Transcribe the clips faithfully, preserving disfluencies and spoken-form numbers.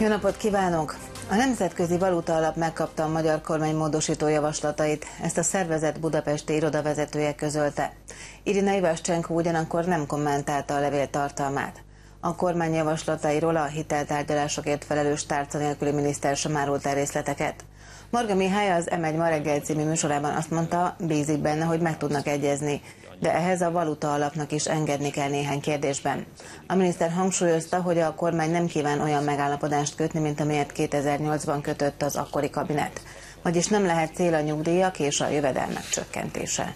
Jó napot kívánok! A Nemzetközi Valuta Alap megkapta a magyar kormány módosító javaslatait, ezt a szervezet budapesti irodavezetője közölte. Irina Ivaszcsenko ugyanakkor nem kommentálta a levél tartalmát. A kormány javaslatairól a hiteltárgyalásokért felelős tárca nélküli miniszter sem árult el részleteket. Marga Mihály az em egy Ma reggel című műsorában azt mondta, bízik benne, hogy meg tudnak egyezni, de ehhez a valuta alapnak is engedni kell néhány kérdésben. A miniszter hangsúlyozta, hogy a kormány nem kíván olyan megállapodást kötni, mint amilyet kétezer-nyolcban kötött az akkori kabinet. Vagyis nem lehet cél a nyugdíjak és a jövedelmek csökkentése.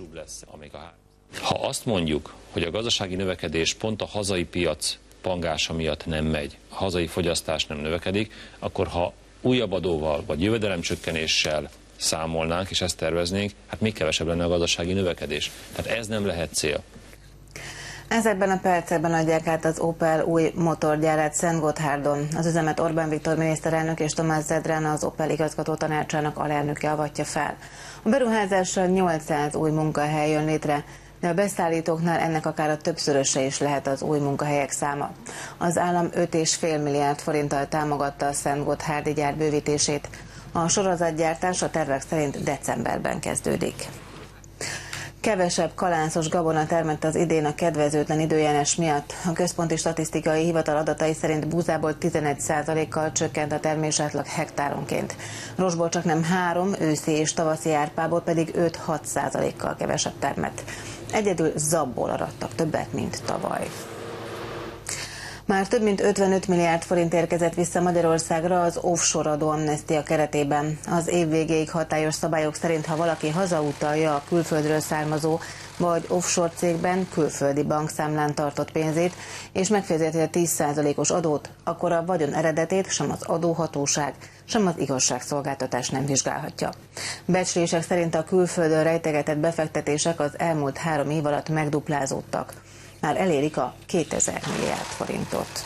Ha azt mondjuk, hogy a gazdasági növekedés pont a hazai piac pangása miatt nem megy, a hazai fogyasztás nem növekedik, akkor ha újabb adóval vagy jövedelemcsökkenéssel számolnánk, és ezt terveznénk, hát még kevesebb lenne a gazdasági növekedés. Tehát ez nem lehet cél. Ezekben a percekben adják át az Opel új motorgyárát Szentgotthárdon. Az üzemet Orbán Viktor miniszterelnök és Tamás Zedrán, az Opel igazgató tanácsának alelnöke avatja fel. A beruházással nyolcszáz új munkahely jön létre, de a beszállítóknál ennek akár a többszöröse is lehet az új munkahelyek száma. Az állam öt egész öt milliárd forinttal támogatta a szentgotthárdi gyár bővítését. A sorozatgyártás a tervek szerint decemberben kezdődik. Kevesebb kalászos gabona termett az idén a kedvezőtlen időjárás miatt. A Központi Statisztikai Hivatal adatai szerint búzából tizenegy százalékkal csökkent a termésátlag hektáronként. Rosból csak nem három, őszi és tavaszi árpából pedig öt-hat százalékkal kevesebb termett. Egyedül zabból arattak többet, mint tavaly. Már több mint ötvenöt milliárd forint érkezett vissza Magyarországra az offshore adóamnestia keretében. Az év végéig hatályos szabályok szerint, ha valaki hazautalja a külföldről származó vagy offshore cégben külföldi bankszámlán tartott pénzét, és megfizeti a tíz százalékos adót, akkor a vagyon eredetét sem az adóhatóság, sem az igazságszolgáltatás nem vizsgálhatja. Becslések szerint a külföldön rejtegetett befektetések az elmúlt három év alatt megduplázódtak. Már elérik a kétezer milliárd forintot.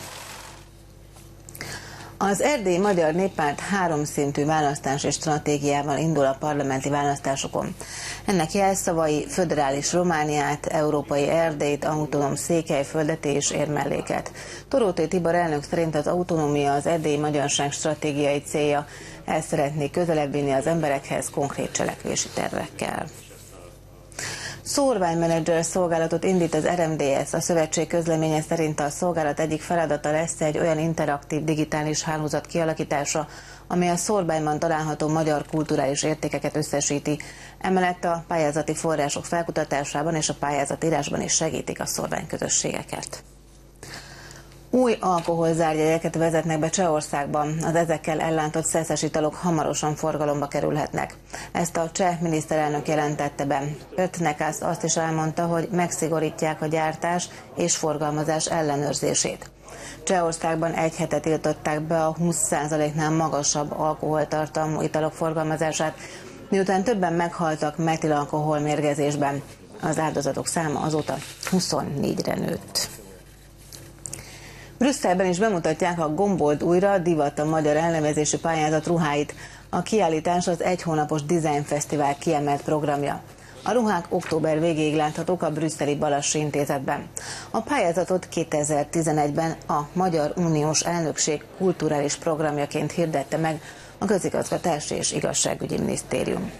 Az Erdélyi Magyar Néppárt háromszintű választási stratégiával indul a parlamenti választásokon. Ennek jelszavai föderális Romániát, európai Erdélyt, autonóm Székelyföldet és Érmelléket. Toróthy Tibor elnök szerint az autonómia az erdélyi magyarság stratégiai célja. El szeretnék közelebb vinni az emberekhez konkrét cselekvési tervekkel. Szórványmenedzser szolgálatot indít az er em dé es. A szövetség közleménye szerint a szolgálat egyik feladata lesz egy olyan interaktív digitális hálózat kialakítása, amely a szórványban található magyar kulturális értékeket összesíti. Emellett a pályázati források felkutatásában és a pályázatírásban is segítik a szórványközösségeket. Új alkoholzárjegyeket vezetnek be Csehországban. Az ezekkel ellátott szeszes italok hamarosan forgalomba kerülhetnek. Ezt a cseh miniszterelnök jelentette be. Pöttnekász azt is elmondta, hogy megszigorítják a gyártás és forgalmazás ellenőrzését. Csehországban egy hete tiltották be a húsz százaléknál magasabb alkoholtartalmú italok forgalmazását, miután többen meghaltak metilalkohol mérgezésben. Az áldozatok száma azóta huszonnégyre nőtt. Brüsszelben is bemutatják a Gombold újra divat a magyar elnevezésű pályázat ruháit. A kiállítás az egy hónapos Design Fesztivál kiemelt programja. A ruhák október végéig láthatók a brüsszeli Balassi Intézetben. A pályázatot kétezer-tizenegyben a Magyar Uniós Elnökség kulturális programjaként hirdette meg a Közigazgatási és Igazságügyi Minisztérium.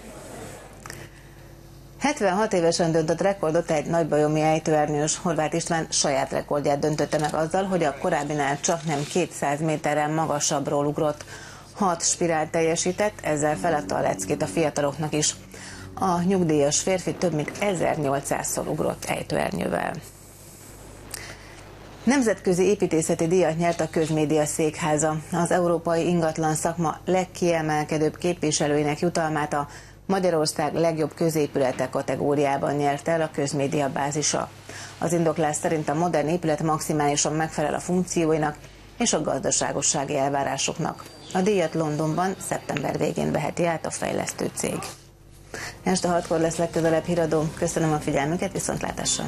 hetvenhat évesen döntött rekordot egy nagybajomi ejtőernyős. Horváth István saját rekordját döntötte meg azzal, hogy a korábbinál csak nem kétszáz méterrel magasabbról ugrott. Hat spirált teljesített, ezzel feladta a leckét a fiataloknak is. A nyugdíjas férfi több mint ezernyolcszázszor ugrott ejtőernyővel. Nemzetközi építészeti díjat nyert a Közmédia Székháza. Az európai ingatlan szakma legkiemelkedőbb képviselőinek jutalmát a Magyarország legjobb középülete kategóriában nyert el a Közmédia bázisa. Az indoklás szerint a modern épület maximálisan megfelel a funkcióinak és a gazdaságossági elvárásoknak. A díjat Londonban szeptember végén veheti át a fejlesztő cég. Este hatkor lesz legközelebb híradó. Köszönöm a figyelmüket, viszontlátásra!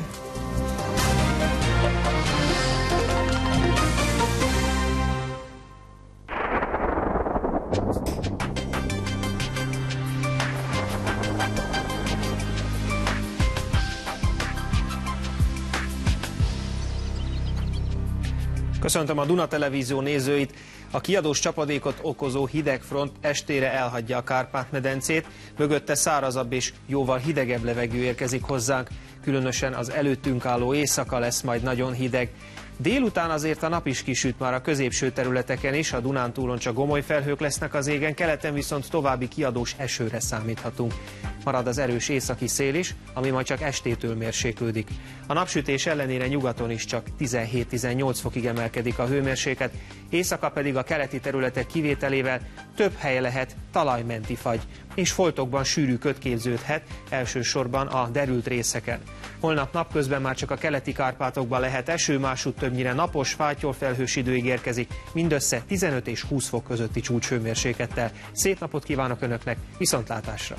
Köszöntöm a Duna Televízió nézőit. A kiadós csapadékot okozó hidegfront estére elhagyja a Kárpát-medencét, mögötte szárazabb és jóval hidegebb levegő érkezik hozzánk, különösen az előttünk álló éjszaka lesz majd nagyon hideg. Délután azért a nap is kisüt már a középső területeken is, a Dunántúlon csak gomoly felhők lesznek az égen, keleten viszont további kiadós esőre számíthatunk. Marad az erős északi szél is, ami majd csak estétől mérséklődik. A napsütés ellenére nyugaton is csak tizenhét-tizennyolc fokig emelkedik a hőmérséklet, éjszaka pedig a keleti területek kivételével több hely lehet talajmenti fagy, és foltokban sűrű köd képződhet, elsősorban a derült részeken. Holnap napközben már csak a keleti Kárpátokban lehet eső, másútt többnyire napos, fátyolfelhős idő ígérkezik, mindössze tizenöt és húsz fok közötti csúcshőmérséklettel. Szép napot kívánok Önöknek, viszontlátásra!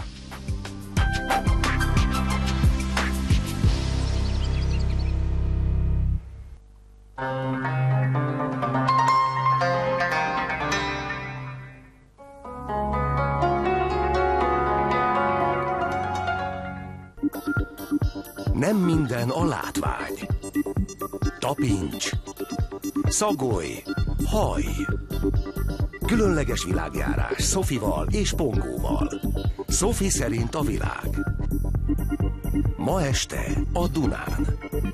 Nem minden a látvány. Tapincs, szagolj, hajj. Különleges világjárás Szofival és Pongóval. Szofi szerint a világ. Ma este a Dunán.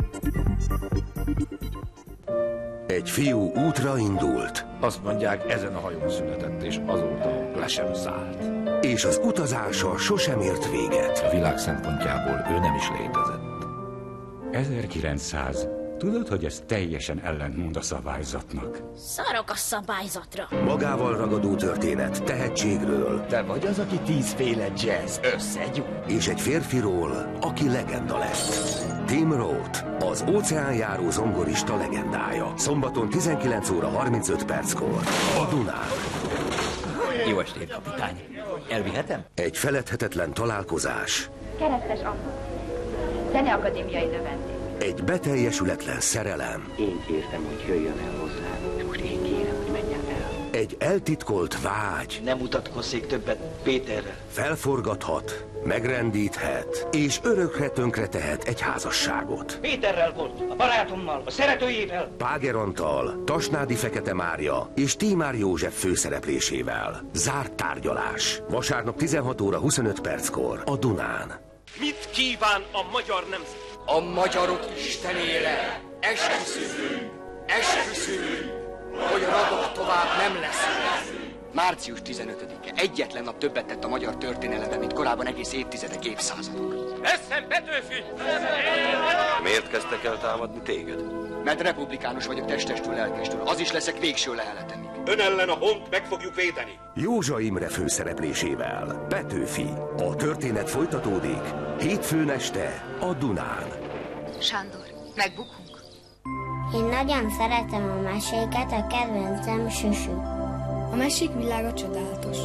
Egy fiú útra indult. Azt mondják, ezen a hajón született, és azóta le sem szállt. És az utazása sosem ért véget. A világ szempontjából ő nem is létezett. ezerkilencszáz. Tudod, hogy ez teljesen ellentmond a szabályzatnak? Szarok a szabályzatra. Magával ragadó történet tehetségről. Te vagy az, aki tízféle jazz összegyújt. És egy férfiról, aki legenda lett. Tim Roth, az óceánjáró zongorista legendája. Szombaton tizenkilenc óra harmincöt perckor. A Dunán. Jó estét, kapitány. Elvihetem? Egy feledhetetlen találkozás. Keresztes Anna, Zeneakadémiai növendék. Egy beteljesületlen szerelem. Én kértem, hogy jöjjön el hozzá, és most én kérem, hogy menjen el. Egy eltitkolt vágy. Nem mutatkozzék többet Péterrel. Felforgathat, megrendíthet, és örökre tönkretehet egy házasságot. Péterrel volt, a barátommal, a szeretőjével. Páger Antal, Tasnádi Fekete Mária és Tímár József főszereplésével. Zárt tárgyalás. Vasárnap tizenhat óra huszonöt perckor a Dunán. Mit kíván a magyar nemzet? A magyarok istenére esküszünk, esküszünk, hogy radok tovább nem leszünk. március tizenötödike egyetlen nap többet tett a magyar történelemben, mint korábban egész évtizedek, évszázadok. Eszem, Petőfi! Miért kezdtek el támadni téged? Mert republikánus vagyok testestől, lelkestől. Az is leszek végső leheletemig. Ön ellen a hont meg fogjuk védeni. Józsa Imre főszereplésével. Petőfi. A történet folytatódik. Hétfőn este a Dunán. Sándor, megbukunk? Én nagyon szeretem a meséket, a kedvencem Süsü. A mesék világa csodálatos.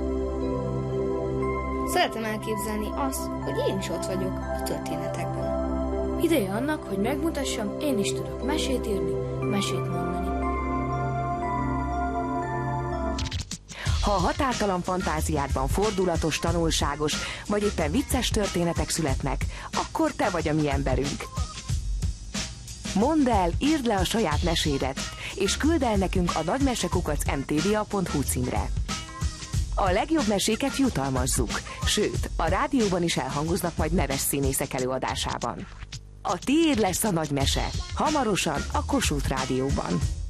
Szeretem elképzelni azt, hogy én is ott vagyok a történetekben. Ideje annak, hogy megmutassam, én is tudok mesét írni, mesét mondani. Ha a határtalan fantáziádban fordulatos, tanulságos, vagy éppen vicces történetek születnek, akkor te vagy a mi emberünk. Mondd el, írd le a saját mesédet, és küld el nekünk a nagymesekukac em té vé á pont hú címre. A legjobb meséket jutalmazzuk, sőt, a rádióban is elhangoznak majd neves színészek előadásában. A tiéd lesz a nagy mese, hamarosan a Kossuth Rádióban.